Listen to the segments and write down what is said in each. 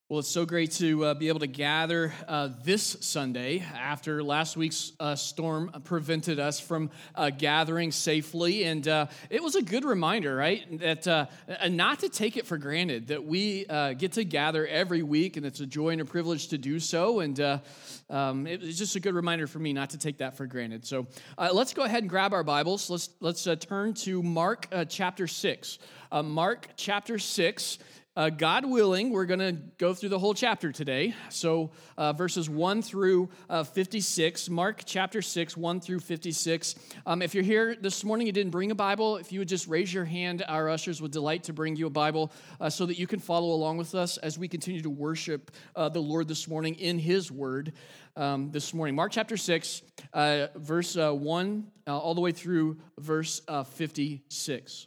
Well, it's so great to be able to gather this Sunday after last week's storm prevented us from gathering safely. And it was a good reminder, right, that not to take it for granted that we get to gather every week, and it's a joy and a privilege to do so. And it's just a good reminder for me not to take that for granted. So let's go ahead and grab our Bibles. Let's turn to Mark chapter 6. Mark chapter 6. God willing, we're going to go through the whole chapter today. So verses 1 through 56, Mark chapter 6, 1 through 56. If you're here this morning, you didn't bring a Bible, if you would just raise your hand, our ushers would delight to bring you a Bible so that you can follow along with us as we continue to worship the Lord this morning in His Word this morning. Mark chapter 6, verse 1 all the way through verse 56.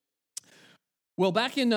Well, back in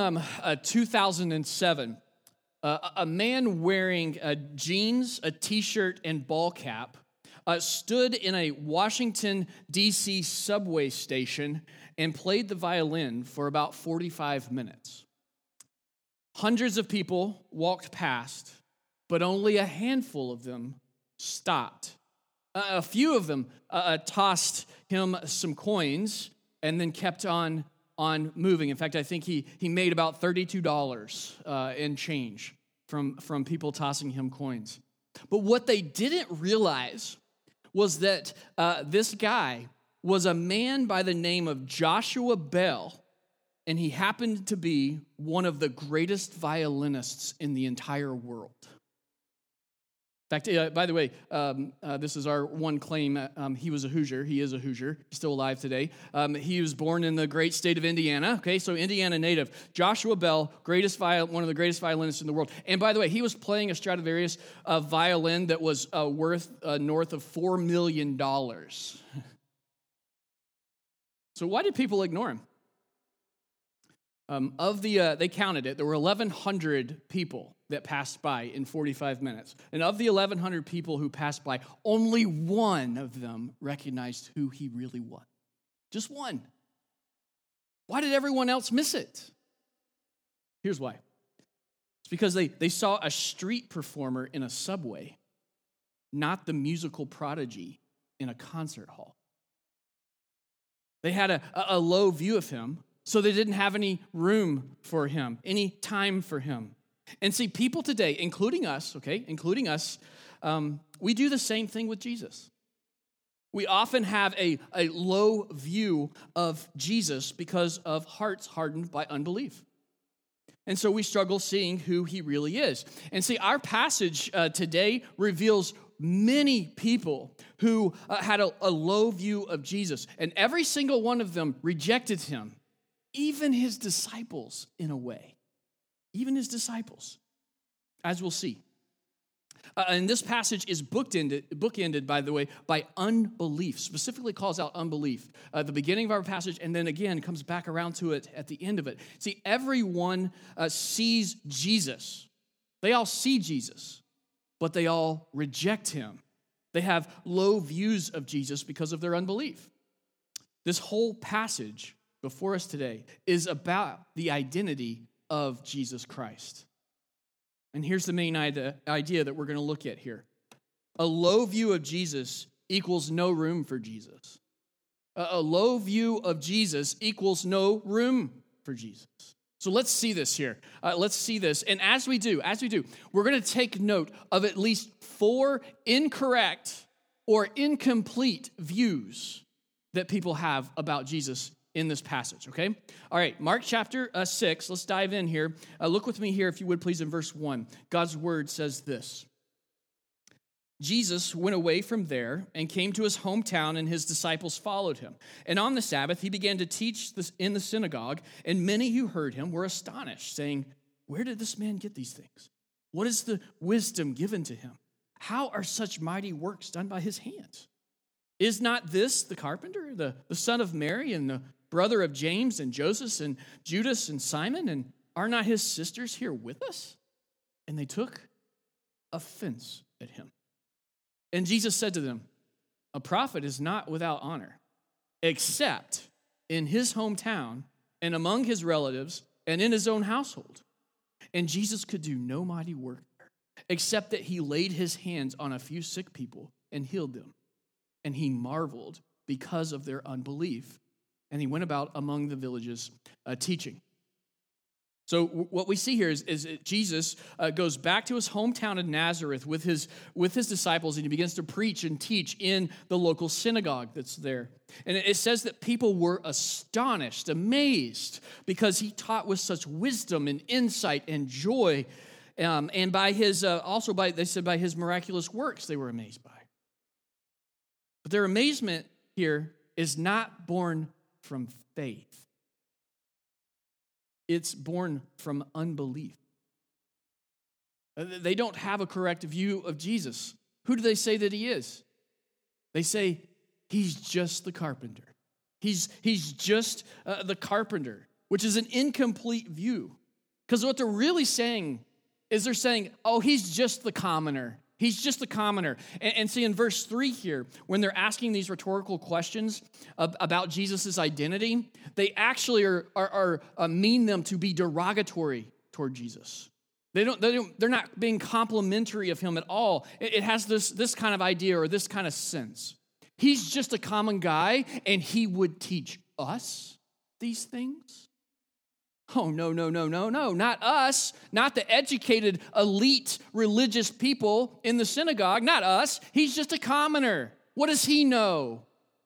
2007, a man wearing jeans, a T-shirt, and ball cap stood in a Washington, D.C. subway station and played the violin for about 45 minutes. Hundreds of people walked past, but only a handful of them stopped. A few of them tossed him some coins and then kept on moving. In fact, I think he made about $32 in change from people tossing him coins. But what they didn't realize was that this guy was a man by the name of Joshua Bell, and he happened to be one of the greatest violinists in the entire world. In fact, by the way, this is our one claim. He was a Hoosier. He is a Hoosier. He's still alive today. He was born in the great state of Indiana. Okay, so Indiana native. Joshua Bell, one of the greatest violinists in the world. And by the way, he was playing a Stradivarius violin that was worth north of $4 million. So why did people ignore him? They counted it. There were 1,100 people that passed by in 45 minutes. And of the 1,100 people who passed by, only one of them recognized who he really was. Just one. Why did everyone else miss it? Here's why. It's because they saw a street performer in a subway, not the musical prodigy in a concert hall. They had a low view of him, so they didn't have any room for him, any time for him. And see, people today, including us, we do the same thing with Jesus. We often have a low view of Jesus because of hearts hardened by unbelief. And so we struggle seeing who he really is. And see, our passage today reveals many people who had a low view of Jesus, and every single one of them rejected him. Even his disciples, in a way. Even his disciples, as we'll see. And this passage is bookended, by the way, by unbelief. Specifically calls out unbelief. The beginning of our passage, and then again comes back around to it at the end of it. See, everyone sees Jesus. They all see Jesus, but they all reject him. They have low views of Jesus because of their unbelief. This whole passage before us today is about the identity of Jesus Christ. And here's the main idea that we're going to look at here. A low view of Jesus equals no room for Jesus. A low view of Jesus equals no room for Jesus. So let's see this here. Let's see this. And as we do, we're going to take note of at least 4 incorrect or incomplete views that people have about Jesus in this passage, okay? All right, Mark chapter 6, let's dive in here. Look with me here, if you would, please, in verse 1. God's word says this. Jesus went away from there and came to his hometown, and his disciples followed him. And on the Sabbath, he began to teach in the synagogue, and many who heard him were astonished, saying, "Where did this man get these things? What is the wisdom given to him? How are such mighty works done by his hands? Is not this the carpenter, the son of Mary, and the brother of James and Joseph and Judas and Simon, and are not his sisters here with us?" And they took offense at him. And Jesus said to them, "A prophet is not without honor, except in his hometown and among his relatives and in his own household." And Jesus could do no mighty work there, except that he laid his hands on a few sick people and healed them. And he marveled because of their unbelief. And he went about among the villages teaching. So what we see here is that Jesus goes back to his hometown of Nazareth with his disciples, and he begins to preach and teach in the local synagogue that's there. And it says that people were astonished, amazed, because he taught with such wisdom and insight and joy, and by his they said by his miraculous works they were amazed by. But their amazement here is not born from faith. It's born from unbelief. They don't have a correct view of Jesus. Who do they say that he is? They say he's just the carpenter. He's just the carpenter, which is an incomplete view. Because what they're really saying is they're saying, oh, he's just the commoner. He's just a commoner. And see, in verse 3 here, when they're asking these rhetorical questions about Jesus' identity, they actually are mean them to be derogatory toward Jesus. They're not being complimentary of him at all. It has this kind of idea or this kind of sense. He's just a common guy, and he would teach us these things? Oh, no, not us, not the educated, elite, religious people in the synagogue, not us. He's just a commoner. What does he know?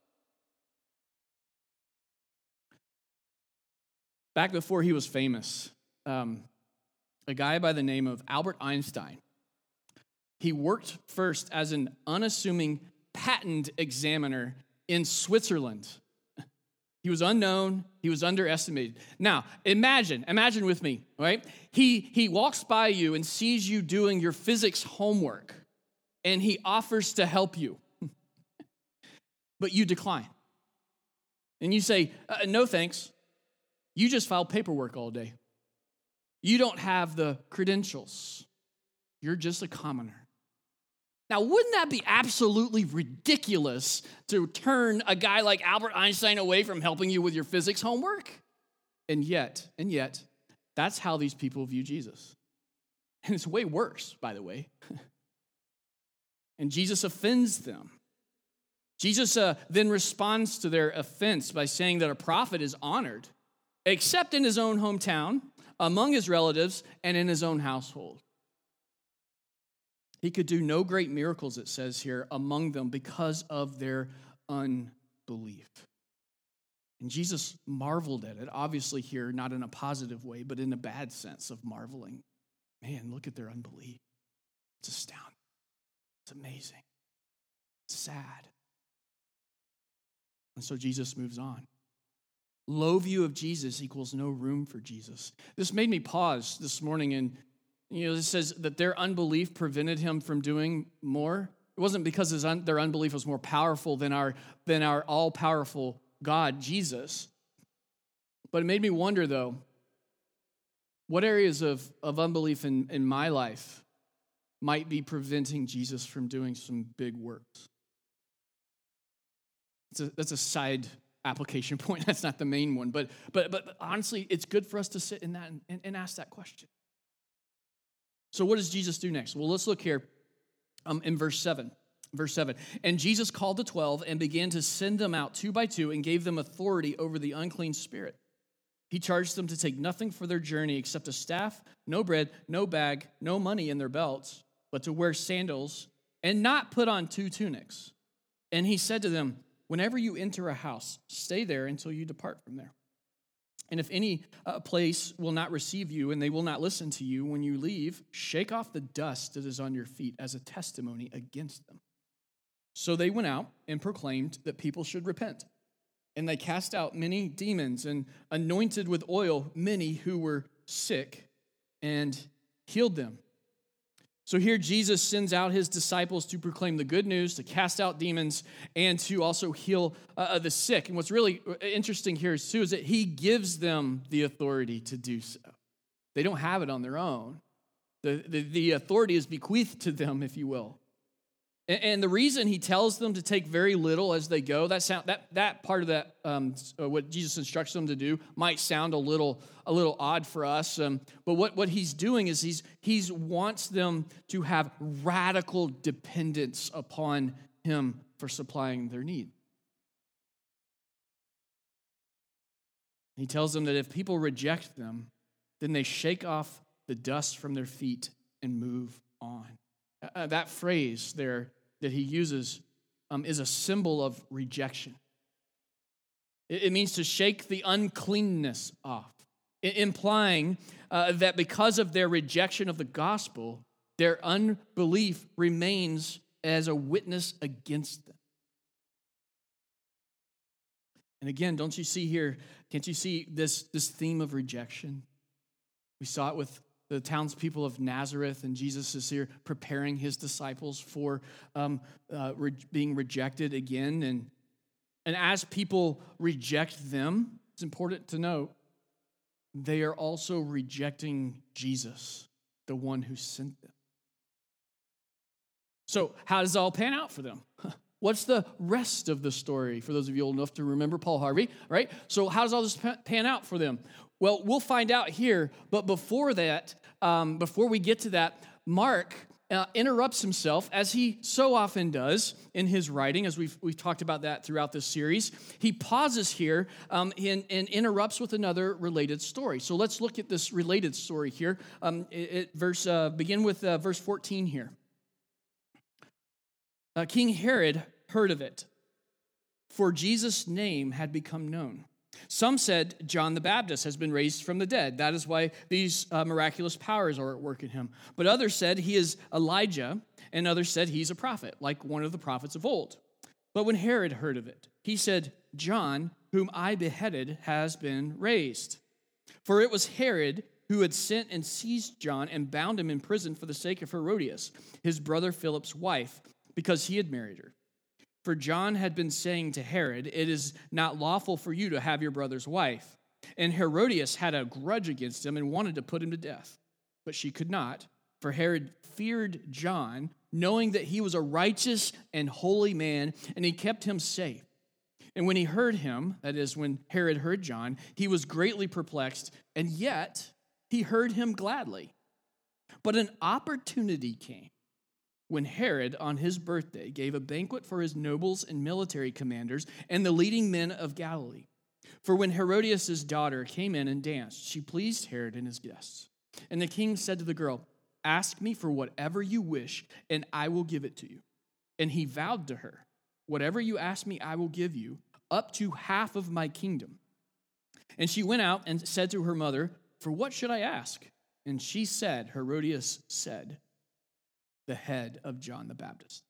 Back before he was famous, a guy by the name of Albert Einstein, he worked first as an unassuming patent examiner in Switzerland. He was unknown. He was underestimated. Now, imagine with me, right? He walks by you and sees you doing your physics homework, and he offers to help you. But you decline. And you say, no thanks. You just filed paperwork all day. You don't have the credentials. You're just a commoner. Now, wouldn't that be absolutely ridiculous to turn a guy like Albert Einstein away from helping you with your physics homework? And yet, that's how these people view Jesus. And it's way worse, by the way. And Jesus offends them. Jesus then responds to their offense by saying that a prophet is honored, except in his own hometown, among his relatives, and in his own household. He could do no great miracles, it says here, among them because of their unbelief. And Jesus marveled at it, obviously here, not in a positive way, but in a bad sense of marveling. Man, look at their unbelief. It's astounding. It's amazing. It's sad. And so Jesus moves on. Low view of Jesus equals no room for Jesus. This made me pause this morning, and it says that their unbelief prevented him from doing more. It wasn't because their unbelief was more powerful than our all-powerful God, Jesus. But it made me wonder, though, what areas of unbelief in my life might be preventing Jesus from doing some big works? That's a side application point. That's not the main one. But honestly, it's good for us to sit in that and ask that question. So what does Jesus do next? Well, let's look here in verse 7. Verse 7, and Jesus called the 12 and began to send them out 2 by 2 and gave them authority over the unclean spirit. He charged them to take nothing for their journey except a staff, no bread, no bag, no money in their belts, but to wear sandals and not put on 2 tunics. And he said to them, whenever you enter a house, stay there until you depart from there. And if any place will not receive you and they will not listen to you when you leave, shake off the dust that is on your feet as a testimony against them. So they went out and proclaimed that people should repent. And they cast out many demons and anointed with oil many who were sick and healed them. So here Jesus sends out his disciples to proclaim the good news, to cast out demons, and to also heal the sick. And what's really interesting here too is that he gives them the authority to do so. They don't have it on their own. The authority is bequeathed to them, if you will. And the reason he tells them to take very little as they go, that part of that, what Jesus instructs them to do, might sound a little odd for us. But what he's doing is he's wants them to have radical dependence upon him for supplying their need. He tells them that if people reject them, then they shake off the dust from their feet and move on. That phrase there that he uses is a symbol of rejection. It means to shake the uncleanness off, implying that because of their rejection of the gospel, their unbelief remains as a witness against them. And again, don't you see here, can't you see this theme of rejection? We saw it with the townspeople of Nazareth, and Jesus is here preparing his disciples for being rejected again. And as people reject them, it's important to note, they are also rejecting Jesus, the one who sent them. So how does it all pan out for them? What's the rest of the story, for those of you old enough to remember Paul Harvey, right? So how does all this pan out for them? Well, we'll find out here, but before that, before we get to that, Mark interrupts himself, as he so often does in his writing, as we've talked about that throughout this series. He pauses here and interrupts with another related story. So let's look at this related story here. Begin with verse 14 here. King Herod heard of it, for Jesus' name had become known. Some said John the Baptist has been raised from the dead. That is why these miraculous powers are at work in him. But others said he is Elijah, and others said he's a prophet, like one of the prophets of old. But when Herod heard of it, he said, John, whom I beheaded, has been raised. For it was Herod who had sent and seized John and bound him in prison for the sake of Herodias, his brother Philip's wife, because he had married her. For John had been saying to Herod, it is not lawful for you to have your brother's wife. And Herodias had a grudge against him and wanted to put him to death. But she could not, for Herod feared John, knowing that he was a righteous and holy man, and he kept him safe. And when he heard him, that is, when Herod heard John, he was greatly perplexed, and yet he heard him gladly. But an opportunity came when Herod, on his birthday, gave a banquet for his nobles and military commanders and the leading men of Galilee. For when Herodias' daughter came in and danced, she pleased Herod and his guests. And the king said to the girl, ask me for whatever you wish, and I will give it to you. And he vowed to her, whatever you ask me, I will give you, up to half of my kingdom. And she went out and said to her mother, for what should I ask? And she said, Herodias said, the head of John the Baptist.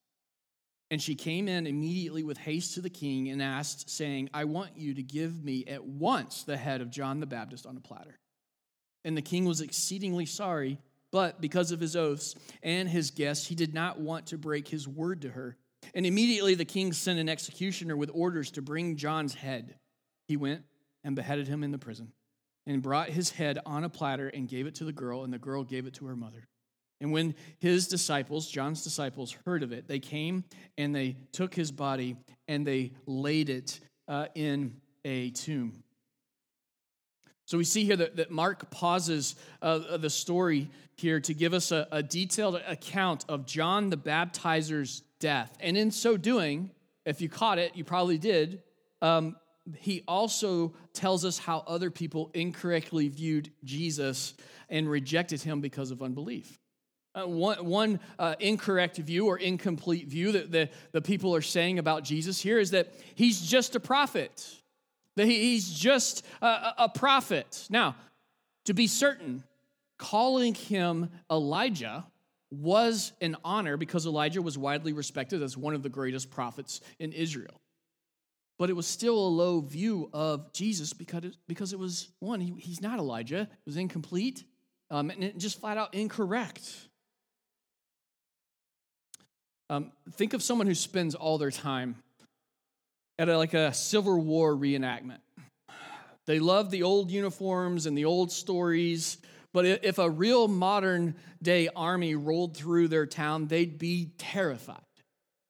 And she came in immediately with haste to the king and asked, saying, I want you to give me at once the head of John the Baptist on a platter. And the king was exceedingly sorry, but because of his oaths and his guests, he did not want to break his word to her. And immediately the king sent an executioner with orders to bring John's head. He went and beheaded him in the prison and brought his head on a platter and gave it to the girl, and the girl gave it to her mother. And when his disciples, John's disciples, heard of it, they came and they took his body and they laid it in a tomb. So we see here that Mark pauses the story here to give us a detailed account of John the Baptizer's death. And in so doing, if you caught it, you probably did, he also tells us how other people incorrectly viewed Jesus and rejected him because of unbelief. One incorrect view or incomplete view that the people are saying about Jesus here is that he's just a prophet, that he's just a prophet. Now, to be certain, calling him Elijah was an honor because Elijah was widely respected as one of the greatest prophets in Israel. But it was still a low view of Jesus because it was, one, he's not Elijah, it was incomplete, and just flat out incorrect. Think of someone who spends all their time at a Civil War reenactment. They love the old uniforms and the old stories, but if a real modern day army rolled through their town, they'd be terrified.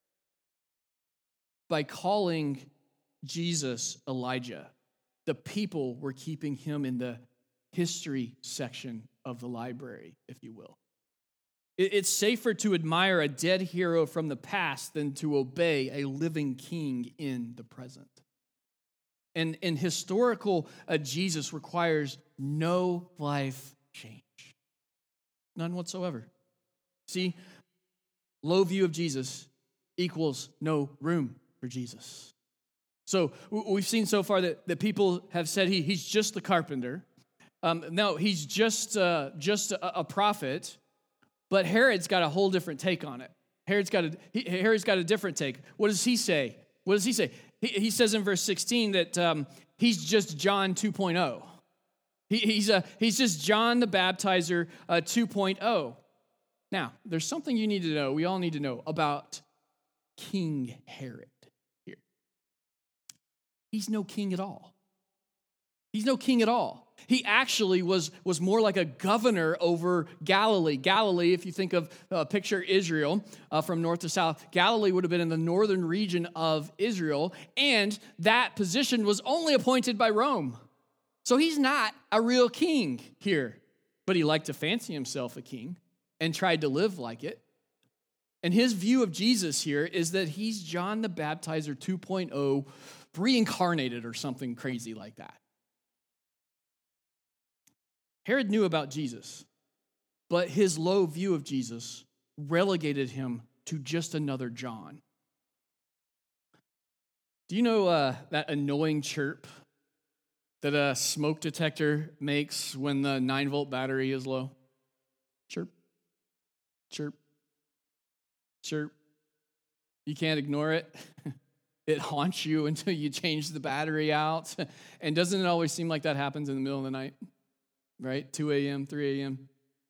by calling Jesus Elijah. The people were keeping him in the history section of the library, if you will. It's safer to admire a dead hero from the past than to obey a living king in the present. And historical Jesus requires no life change. None whatsoever. See, low view of Jesus equals no room for Jesus. So we've seen so far that people have said he's just the carpenter. No, he's just a prophet. But Herod's got a whole different take on it. Herod's got a different take. What does he say? He says in verse 16 that he's just John 2.0. He's just John the Baptizer 2.0. Now, there's something you need to know, we all need to know about King Herod here. He's no king at all. He's no king at all. He actually was more like a governor over Galilee. Galilee, if you think of picture Israel from north to south, Galilee would have been in the northern region of Israel, and that position was only appointed by Rome. So he's not a real king here, but he liked to fancy himself a king and tried to live like it. And his view of Jesus here is that he's John the Baptizer 2.0 reincarnated or something crazy like that. Herod knew about Jesus, but his low view of Jesus relegated him to just another John. Do you know that annoying chirp that a smoke detector makes when the 9-volt battery is low? Chirp, chirp, chirp. You can't ignore it. It haunts you until you change the battery out. And doesn't it always seem like that happens in the middle of the night? Right? 2 a.m., 3 a.m.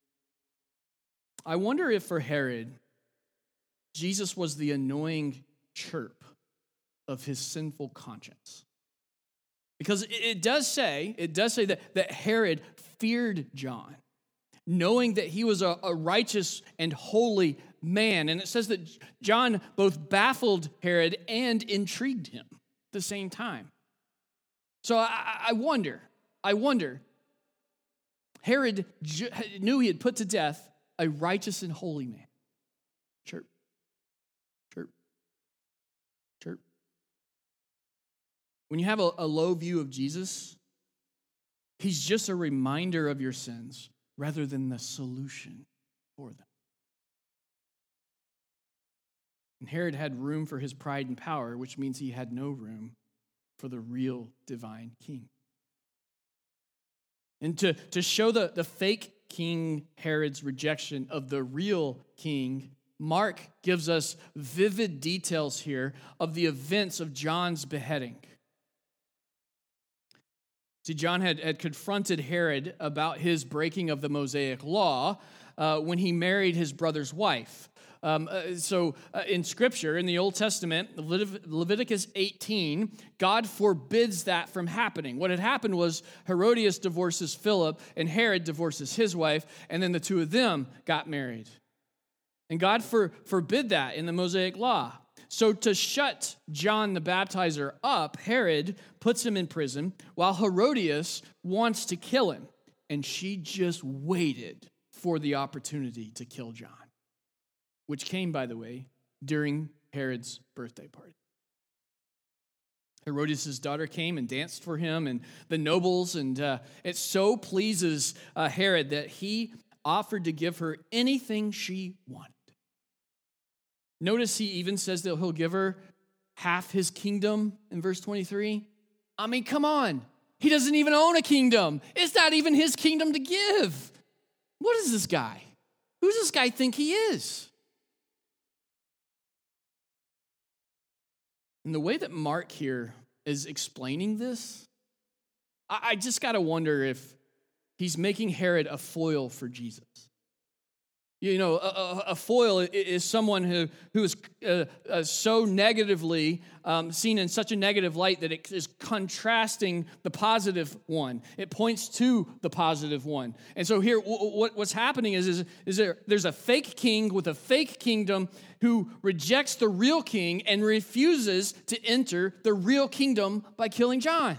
I wonder if for Herod, Jesus was the annoying chirp of his sinful conscience. Because it does say that Herod feared John, knowing that he was a righteous and holy man. And it says that John both baffled Herod and intrigued him at the same time. So I wonder, Herod knew he had put to death a righteous and holy man. Chirp, chirp, chirp. When you have a low view of Jesus, he's just a reminder of your sins rather than the solution for them. And Herod had room for his pride and power, which means he had no room for the real divine king. And to show the fake King Herod's rejection of the real king, Mark gives us vivid details here of the events of John's beheading. See, John had confronted Herod about his breaking of the Mosaic law when he married his brother's wife. In Scripture, in the Old Testament, Leviticus 18, God forbids that from happening. What had happened was Herodias divorces Philip, and Herod divorces his wife, and then the two of them got married. And God forbid that in the Mosaic law. So to shut John the Baptizer up, Herod puts him in prison while Herodias wants to kill him. And she just waited for the opportunity to kill John, which came, by the way, during Herod's birthday party. Herodias' daughter came and danced for him and the nobles, and it so pleases Herod that he offered to give her anything she wanted. Notice he even says that he'll give her half his kingdom in verse 23. I mean, come on. He doesn't even own a kingdom. It's not even his kingdom to give. What is this guy? Who does this guy think he is? And the way that Mark here is explaining this, I just got to wonder if he's making Herod a foil for Jesus. You know, a foil is someone who is so negatively seen in such a negative light that it is contrasting the positive one. It points to the positive one. And so here, what's happening is there's a fake king with a fake kingdom who rejects the real king and refuses to enter the real kingdom by killing John.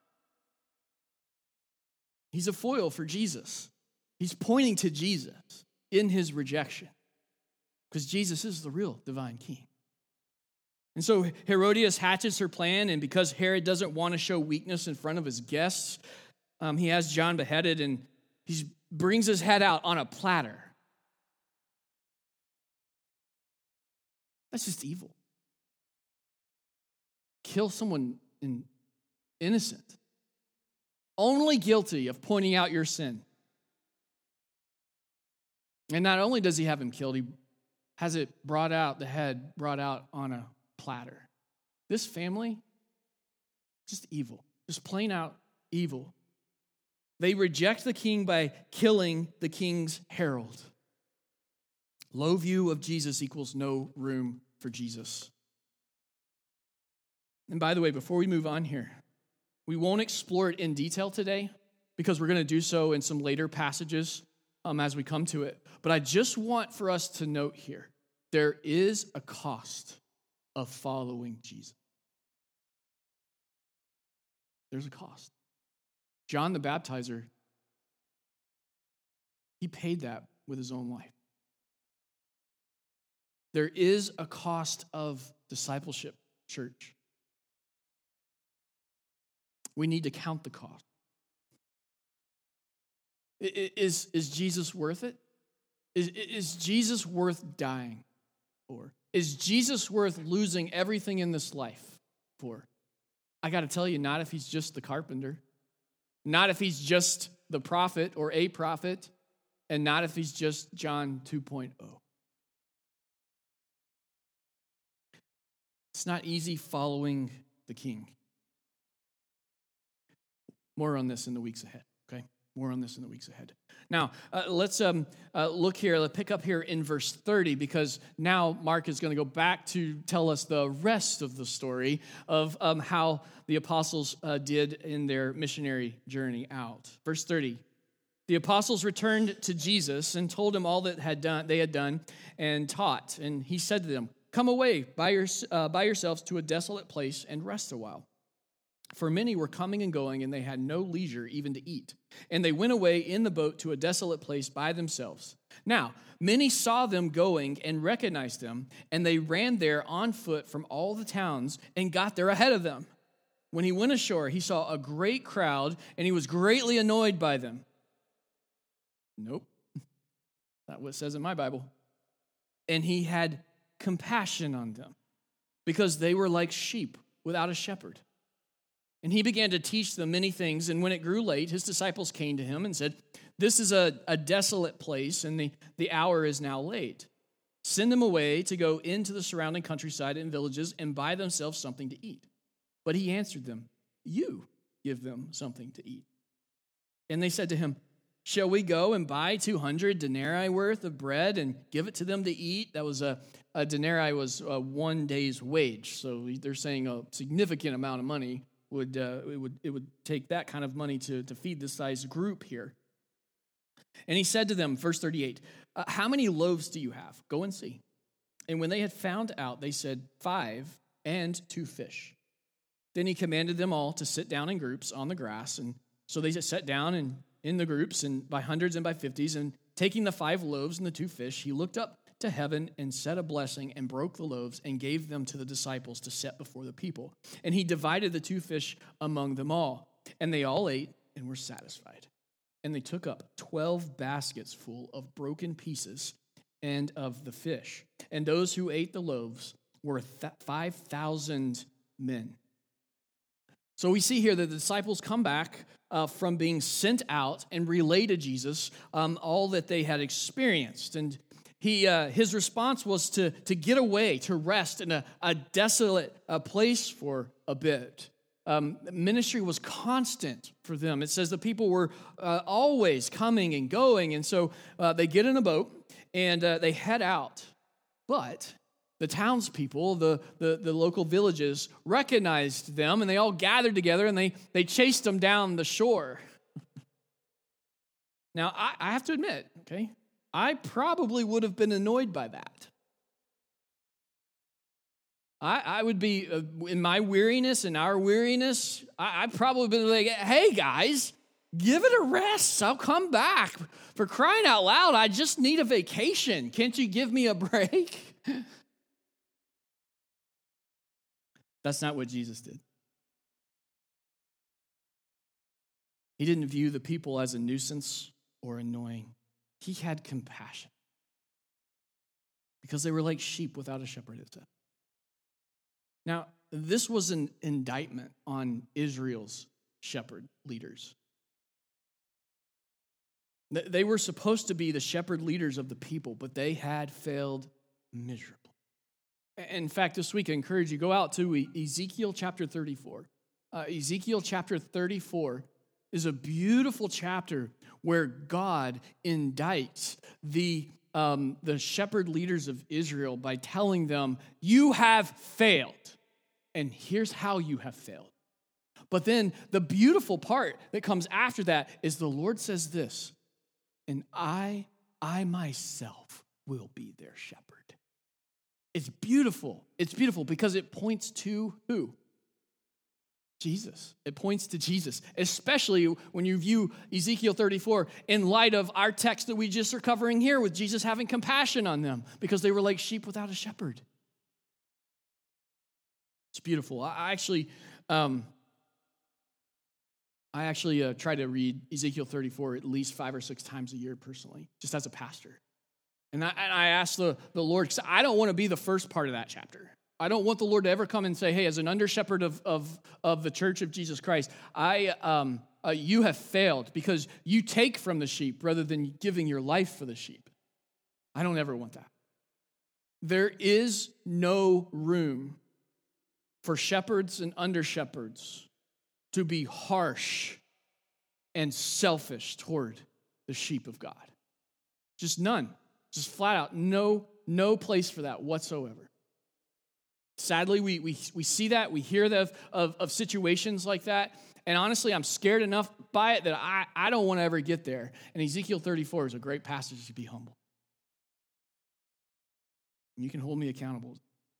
He's a foil for Jesus. He's pointing to Jesus in his rejection, because Jesus is the real divine king. And so Herodias hatches her plan, and because Herod doesn't want to show weakness in front of his guests, he has John beheaded, and he brings his head out on a platter. That's just evil. Kill someone innocent, only guilty of pointing out your sin. And not only does he have him killed, he has it the head brought out on a platter. This family, just evil, just plain out evil. They reject the king by killing the king's herald. Low view of Jesus equals no room for Jesus. And by the way, before we move on here, we won't explore it in detail today because we're going to do so in some later passages as we come to it. But I just want for us to note here, there is a cost of following Jesus. There's a cost. John the Baptizer, he paid that with his own life. There is a cost of discipleship, church. We need to count the cost. Is Jesus worth it? Is Jesus worth dying for? Is Jesus worth losing everything in this life for? I got to tell you, not if he's just the carpenter, not if he's just the prophet or a prophet, and not if he's just John 2.0. It's not easy following the king. More on this in the weeks ahead, okay? More on this in the weeks ahead. Now, let's look here. Let's pick up here in verse 30, because now Mark is going to go back to tell us the rest of the story of how the apostles did in their missionary journey out. Verse 30, the apostles returned to Jesus and told him all that they had done and taught. And he said to them, "Come away by yourselves to a desolate place and rest a while." For many were coming and going, and they had no leisure even to eat. And they went away in the boat to a desolate place by themselves. Now, many saw them going and recognized them, and they ran there on foot from all the towns and got there ahead of them. When he went ashore, he saw a great crowd, and he was greatly annoyed by them. Nope. That's what it says in my Bible. And he had compassion on them, because they were like sheep without a shepherd. And he began to teach them many things, and when it grew late, his disciples came to him and said, "This is a desolate place, and the hour is now late. Send them away to go into the surrounding countryside and villages and buy themselves something to eat." But he answered them, "You give them something to eat." And they said to him, "Shall we go and buy 200 denarii worth of bread and give it to them to eat?" That was a denarii was 1 day's wage, so they're saying a significant amount of money. It would take that kind of money to feed this size group here. And he said to them, verse 38, "How many loaves do you have? Go and see." And when they had found out, they said, 5 and 2 fish. Then he commanded them all to sit down in groups on the grass. And so they sat down in the groups, and by hundreds and by 50s. And taking the 5 loaves and the 2 fish, he looked up to heaven and said a blessing and broke the loaves and gave them to the disciples to set before the people. And he divided the 2 fish among them all. And they all ate and were satisfied. And they took up 12 baskets full of broken pieces and of the fish. And those who ate the loaves were 5,000 men. So we see here that the disciples come back from being sent out and relay to Jesus all that they had experienced. And his response was to get away, to rest in a desolate place for a bit. ministry was constant for them. It says the people were always coming and going, and so they get in a boat and they head out. But the townspeople, the local villages, recognized them, and they all gathered together, and they chased them down the shore. Now, I have to admit, okay, I probably would have been annoyed by that. I would be, in my weariness and our weariness, I'd probably been like, hey, guys, give it a rest. I'll come back. For crying out loud, I just need a vacation. Can't you give me a break? That's not what Jesus did. He didn't view the people as a nuisance or annoying. He had compassion because they were like sheep without a shepherd, it said. Now, this was an indictment on Israel's shepherd leaders. They were supposed to be the shepherd leaders of the people, but they had failed miserably. In fact, this week I encourage you, go out to Ezekiel chapter 34. Ezekiel chapter 34 is a beautiful chapter where God indicts the shepherd leaders of Israel by telling them, you have failed, and here's how you have failed. But then the beautiful part that comes after that is the Lord says this, and I myself will be their shepherd. It's beautiful. It's beautiful because it points to who? Jesus. It points to Jesus, especially when you view Ezekiel 34 in light of our text that we just are covering here with Jesus having compassion on them because they were like sheep without a shepherd. It's beautiful. I actually try to read Ezekiel 34 at least 5 or 6 times a year personally, just as a pastor. And I asked the Lord, because I don't want to be the first part of that chapter. I don't want the Lord to ever come and say, hey, as an under-shepherd of the church of Jesus Christ, you have failed because you take from the sheep rather than giving your life for the sheep. I don't ever want that. There is no room for shepherds and under-shepherds to be harsh and selfish toward the sheep of God. Just none. Just flat out, no place for that whatsoever. Sadly, we see that, we hear that of situations like that, and honestly, I'm scared enough by it that I don't want to ever get there. And Ezekiel 34 is a great passage to be humble. And you can hold me accountable.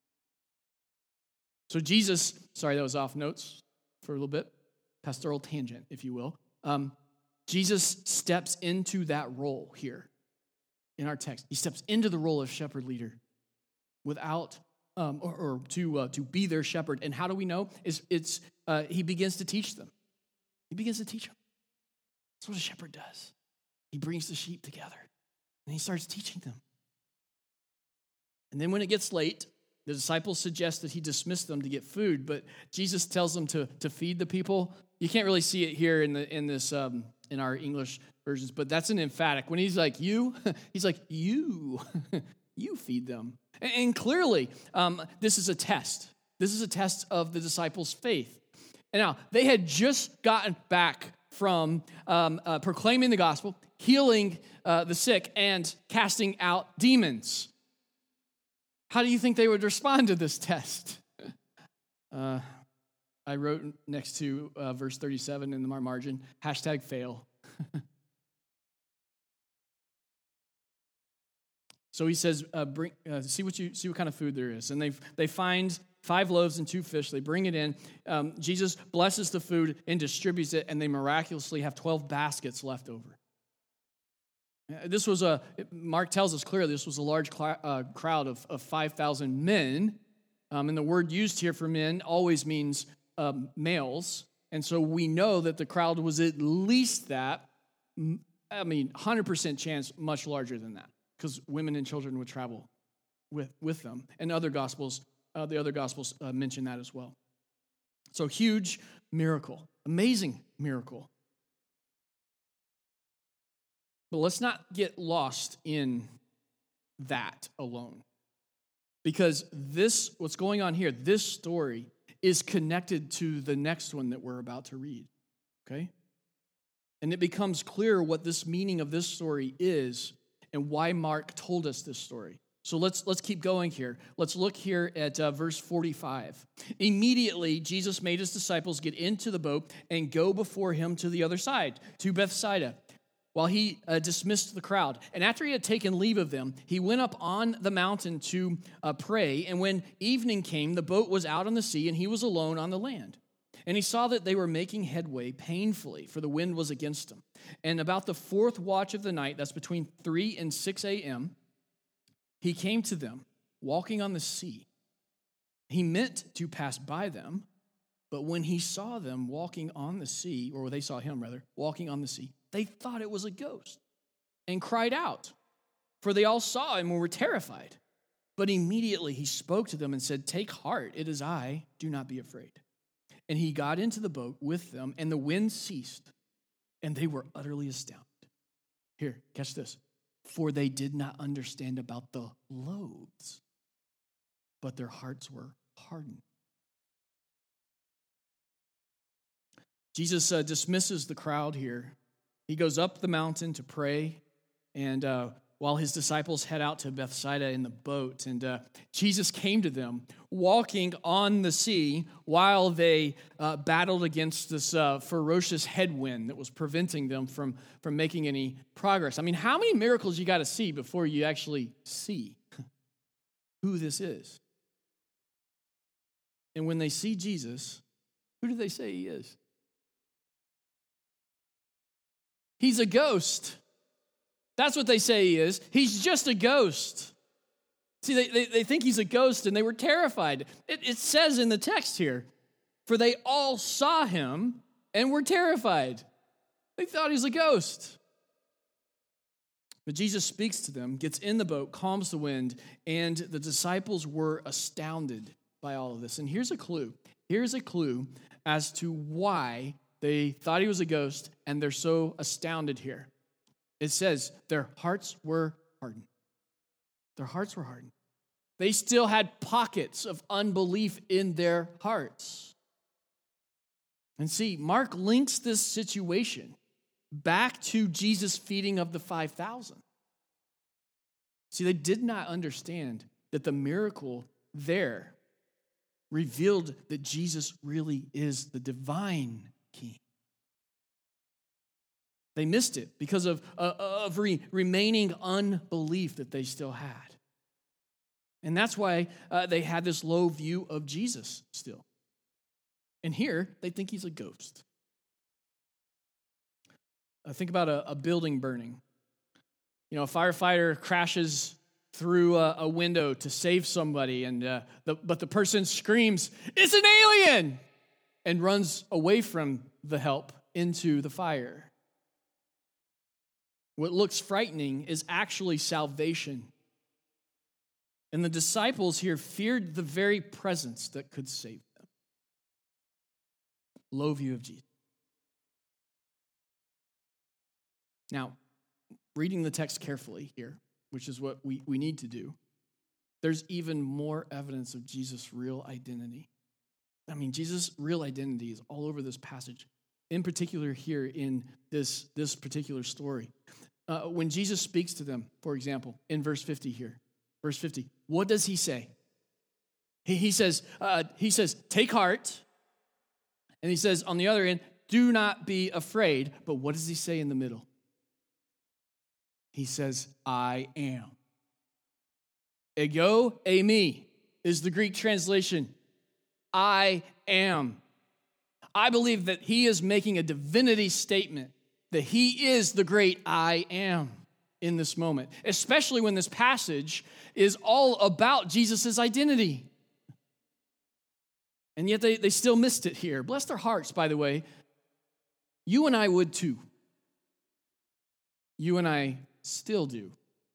So Jesus, sorry, that was off notes for a little bit, pastoral tangent, if you will. Jesus steps into that role here in our text. He steps into the role of shepherd leader without to be their shepherd. And how do we know? He begins to teach them. He begins to teach them. That's what a shepherd does. He brings the sheep together, and he starts teaching them. And then when it gets late, the disciples suggest that he dismiss them to get food, but Jesus tells them to feed the people. You can't really see it here in our English versions, but that's an emphatic. When he's like, you, he's like, you feed them. And clearly, this is a test. This is a test of the disciples' faith. And now, they had just gotten back from proclaiming the gospel, healing the sick, and casting out demons. How do you think they would respond to this test? I wrote next to verse 37 in the margin, #fail. So he says, see what kind of food there is. And they find 5 loaves and 2 fish. They bring it in. Jesus blesses the food and distributes it, and they miraculously have 12 baskets left over. Mark tells us clearly, this was a large crowd of 5,000 men. And the word used here for men always means males. And so we know that the crowd was at least that. 100% chance much larger than that, because women and children would travel with them. And the other gospels mention that as well. So huge miracle, amazing miracle. But let's not get lost in that alone. Because what's going on here, this story is connected to the next one that we're about to read, okay? And it becomes clear what this meaning of this story is and why Mark told us this story. So let's keep going here. Let's look here at verse 45. Immediately, Jesus made his disciples get into the boat and go before him to the other side, to Bethsaida, while he dismissed the crowd. And after he had taken leave of them, he went up on the mountain to pray. And when evening came, the boat was out on the sea, and he was alone on the land. And he saw that they were making headway painfully, for the wind was against them. And about the fourth watch of the night, that's between 3 and 6 a.m., he came to them, walking on the sea. He meant to pass by them, but when he saw them walking on the sea, or they saw him rather, walking on the sea, they thought it was a ghost and cried out, for they all saw him and were terrified. But immediately he spoke to them and said, "Take heart, it is I, do not be afraid." And he got into the boat with them, and the wind ceased, and they were utterly astounded. Here, catch this. For they did not understand about the loaves, but their hearts were hardened. Jesus dismisses the crowd here. He goes up the mountain to pray, and while his disciples head out to Bethsaida in the boat, and Jesus came to them walking on the sea while they battled against this ferocious headwind that was preventing them from making any progress. I mean, how many miracles you got to see before you actually see who this is? And when they see Jesus, who do they say he is? He's a ghost. That's what they say he is. He's just a ghost. See, they think he's a ghost, and they were terrified. It says in the text here, for they all saw him and were terrified. They thought he was a ghost. But Jesus speaks to them, gets in the boat, calms the wind, and the disciples were astounded by all of this. And here's a clue. Here's a clue as to why they thought he was a ghost, and they're so astounded here. It says their hearts were hardened. Their hearts were hardened. They still had pockets of unbelief in their hearts. And see, Mark links this situation back to Jesus' feeding of the 5,000. See, they did not understand that the miracle there revealed that Jesus really is the divine King. They missed it because of remaining unbelief that they still had. And that's why they had this low view of Jesus still. And here, they think he's a ghost. Think about a building burning. You know, a firefighter crashes through a window to save somebody, and but the person screams, "It's an alien!" and runs away from the help into the fire. What looks frightening is actually salvation. And the disciples here feared the very presence that could save them. Low view of Jesus. Now, reading the text carefully here, which is what we need to do, there's even more evidence of Jesus' real identity. I mean, Jesus' real identity is all over this passage, in particular here in this particular story. When Jesus speaks to them, for example, in verse 50 here, verse 50, what does he say? He says, take heart. And he says, on the other end, do not be afraid. But what does he say in the middle? He says, I am. Ego eimi is the Greek translation. I am. I believe that he is making a divinity statement, that he is the great I am in this moment, especially when this passage is all about Jesus' identity. And yet they still missed it here. Bless their hearts, by the way. You and I would too. You and I still do.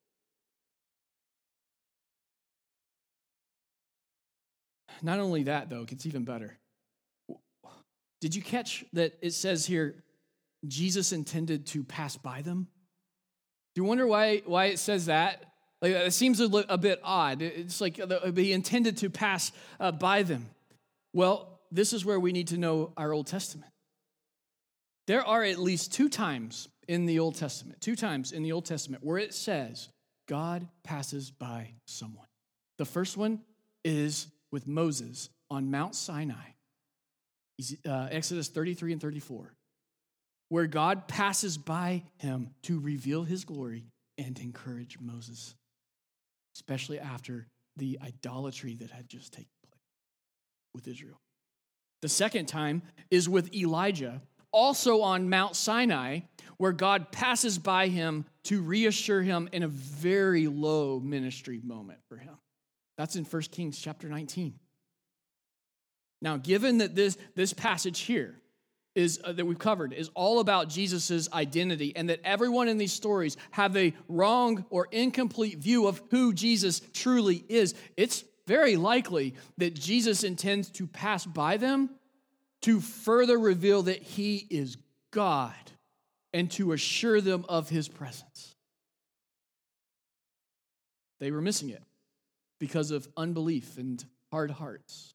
Not only that, though, it gets even better. Did you catch that it says here, Jesus intended to pass by them? Do you wonder why it says that? Like, it seems a bit odd. It's like he intended to pass by them. Well, this is where we need to know our Old Testament. There are at least two times in the Old Testament where it says God passes by someone. The first one is with Moses on Mount Sinai, Exodus 33 and 34, where God passes by him to reveal his glory and encourage Moses, especially after the idolatry that had just taken place with Israel. The second time is with Elijah, also on Mount Sinai, where God passes by him to reassure him in a very low ministry moment for him. That's in 1 Kings chapter 19. Now, given that this passage here is that we've covered is all about Jesus' identity, and that everyone in these stories have a wrong or incomplete view of who Jesus truly is, it's very likely that Jesus intends to pass by them to further reveal that he is God and to assure them of his presence. They were missing it because of unbelief and hard hearts.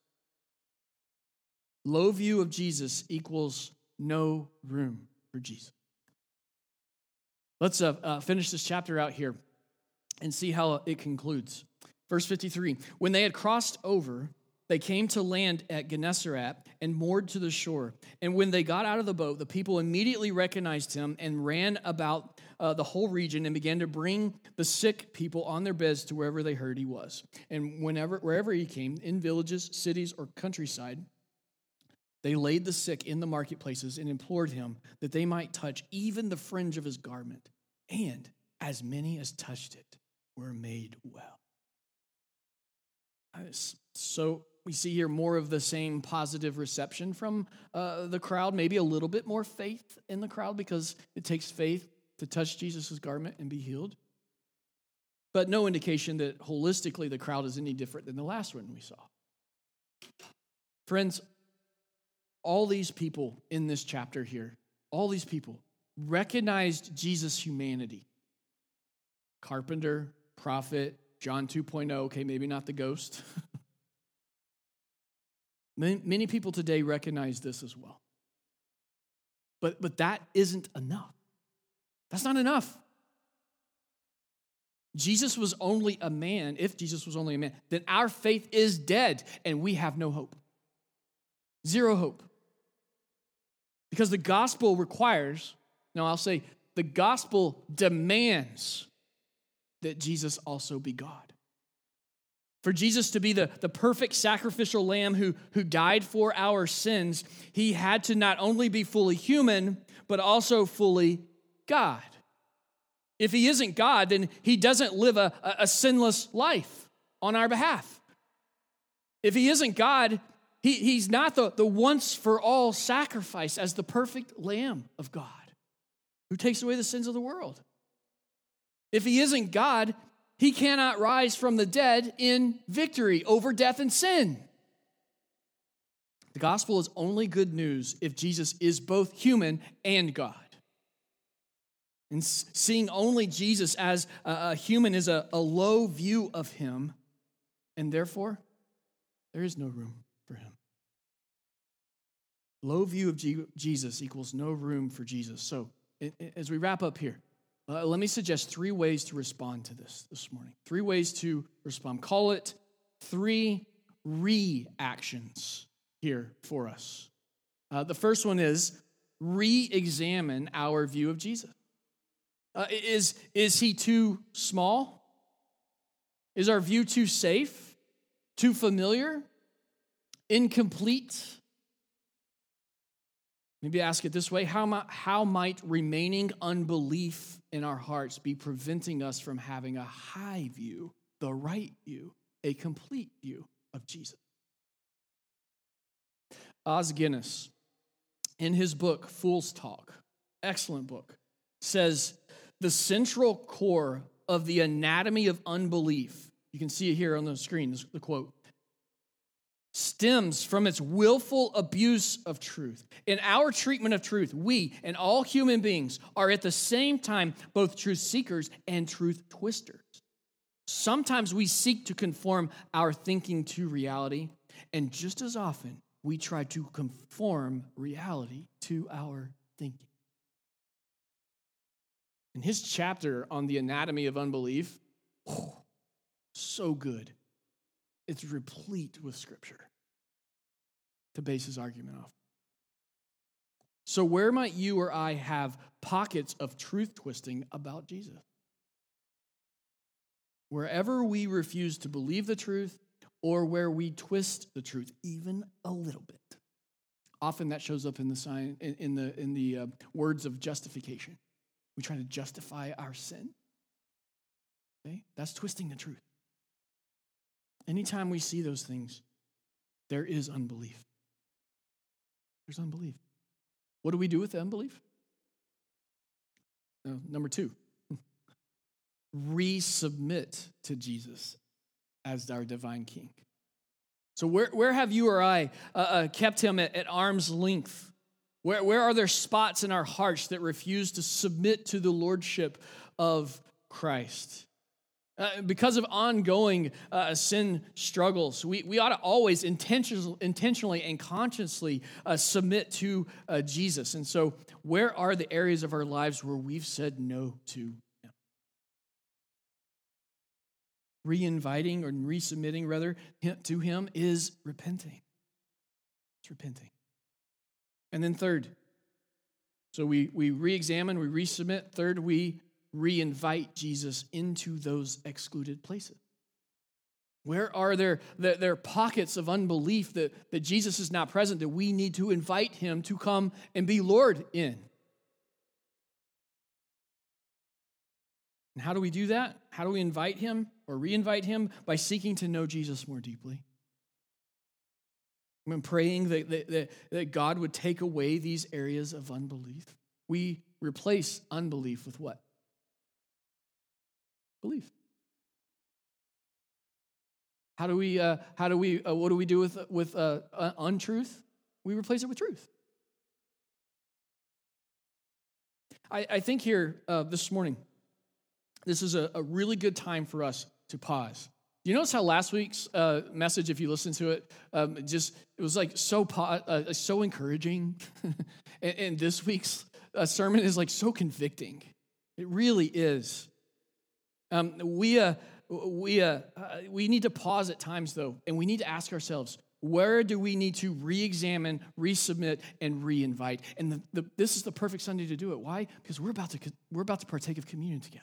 Low view of Jesus equals no room for Jesus. Let's finish this chapter out here and see how it concludes. Verse 53, when they had crossed over, they came to land at Gennesaret and moored to the shore. And when they got out of the boat, the people immediately recognized him and ran about the whole region and began to bring the sick people on their beds to wherever they heard he was. And wherever he came, in villages, cities, or countryside, they laid the sick in the marketplaces and implored him that they might touch even the fringe of his garment. And as many as touched it were made well. So we see here more of the same positive reception from the crowd, maybe a little bit more faith in the crowd because it takes faith to touch Jesus' garment and be healed. But no indication that holistically the crowd is any different than the last one we saw. Friends, all these people in this chapter here, all these people recognized Jesus' humanity. Carpenter, prophet, John 2.0, okay, maybe not the ghost. Many people today recognize this as well. But that isn't enough. That's not enough. Jesus was only a man. If Jesus was only a man, then our faith is dead and we have no hope. Zero hope. Because the gospel requires, no, I'll say the gospel demands that Jesus also be God. For Jesus to be the perfect sacrificial lamb who died for our sins, he had to not only be fully human, but also fully God. If he isn't God, then he doesn't live a sinless life on our behalf. If he isn't God, he's not the once-for-all sacrifice as the perfect Lamb of God who takes away the sins of the world. If he isn't God, he cannot rise from the dead in victory over death and sin. The gospel is only good news if Jesus is both human and God. And seeing only Jesus as a human is a low view of him, and therefore, there is no room for him. Low view of Jesus equals no room for Jesus. So, as we wrap up here, let me suggest 3 ways to respond to this morning. 3 ways to respond. Call it 3 reactions here for us. The first one is re-examine our view of Jesus. Is he too small? Is our view too safe? Too familiar? Incomplete? Maybe ask it this way, how might remaining unbelief in our hearts be preventing us from having a high view, the right view, a complete view of Jesus? Os Guinness, in his book, Fool's Talk, excellent book, says the central core of the anatomy of unbelief, you can see it here on the screen, the quote, stems from its willful abuse of truth. In our treatment of truth, we and all human beings are at the same time both truth seekers and truth twisters. Sometimes we seek to conform our thinking to reality, and just as often, we try to conform reality to our thinking. And his chapter on the anatomy of unbelief, so good. It's replete with scripture to base his argument off. So where might you or I have pockets of truth twisting about Jesus? Wherever we refuse to believe the truth or where we twist the truth even a little bit. Often that shows up in the words of justification. We try to justify our sin. Okay? That's twisting the truth. Anytime we see those things, there is unbelief. There's unbelief. What do we do with the unbelief? Number 2, resubmit to Jesus as our divine King. So where have you or I kept him at arm's length? Where are there spots in our hearts that refuse to submit to the lordship of Christ? Because of ongoing sin struggles, we ought to always intentionally and consciously submit to Jesus. And so where are the areas of our lives where we've said no to him? Re-inviting or resubmitting, rather, to him is repenting. It's repenting. And then third, so we re-examine, we resubmit. Third, we re-invite Jesus into those excluded places. Where are there pockets of unbelief that Jesus is not present, that we need to invite him to come and be Lord in? And how do we do that? How do we invite him or re-invite him? By seeking to know Jesus more deeply. I'm praying that God would take away these areas of unbelief. We replace unbelief with what? Belief. What do we do with untruth? We replace it with truth. I think here this morning, this is a really good time for us to pause. You notice how last week's message, if you listen to it, it was like so encouraging, and this week's sermon is like so convicting. It really is. We need to pause at times, though, and we need to ask ourselves, where do we need to re-examine, resubmit, and re-invite? And this is the perfect Sunday to do it. Why? Because we're about to partake of communion together.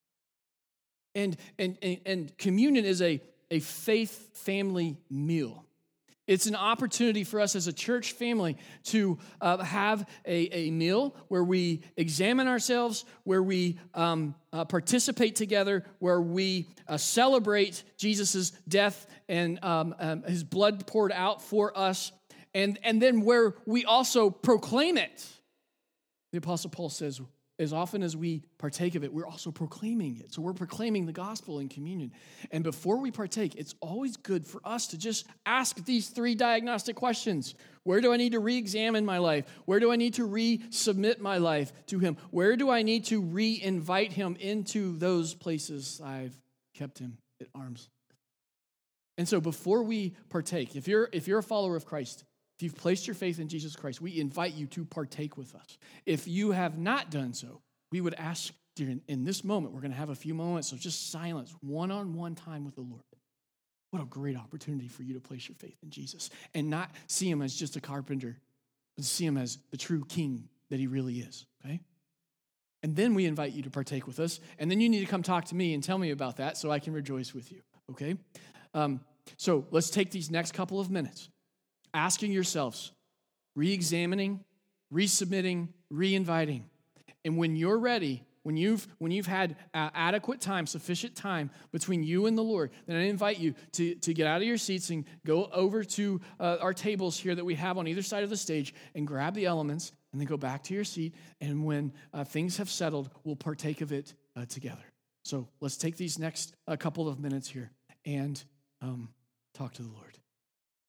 And communion is a faith family meal. It's an opportunity for us as a church family to have a meal where we examine ourselves, where we participate together, where we celebrate Jesus' death and his blood poured out for us, and then where we also proclaim it. The Apostle Paul says, as often as we partake of it, we're also proclaiming it. So we're proclaiming the gospel in communion. And before we partake, it's always good for us to just ask these 3 diagnostic questions. Where do I need to re-examine my life? Where do I need to resubmit my life to him? Where do I need to re-invite him into those places I've kept him at arm's length? And so before we partake, if you're a follower of Christ, if you've placed your faith in Jesus Christ, we invite you to partake with us. If you have not done so, we would ask, in this moment, we're going to have a few moments of just silence, one-on-one time with the Lord. What a great opportunity for you to place your faith in Jesus and not see him as just a carpenter, but see him as the true king that he really is, okay? And then we invite you to partake with us, and then you need to come talk to me and tell me about that so I can rejoice with you, okay? So let's take these next couple of minutes asking yourselves, re-examining, resubmitting, re-inviting. And when you're ready, when you've had adequate time, sufficient time between you and the Lord, then I invite you to get out of your seats and go over to our tables here that we have on either side of the stage and grab the elements and then go back to your seat. And when things have settled, we'll partake of it together. So let's take these next couple of minutes here and talk to the Lord.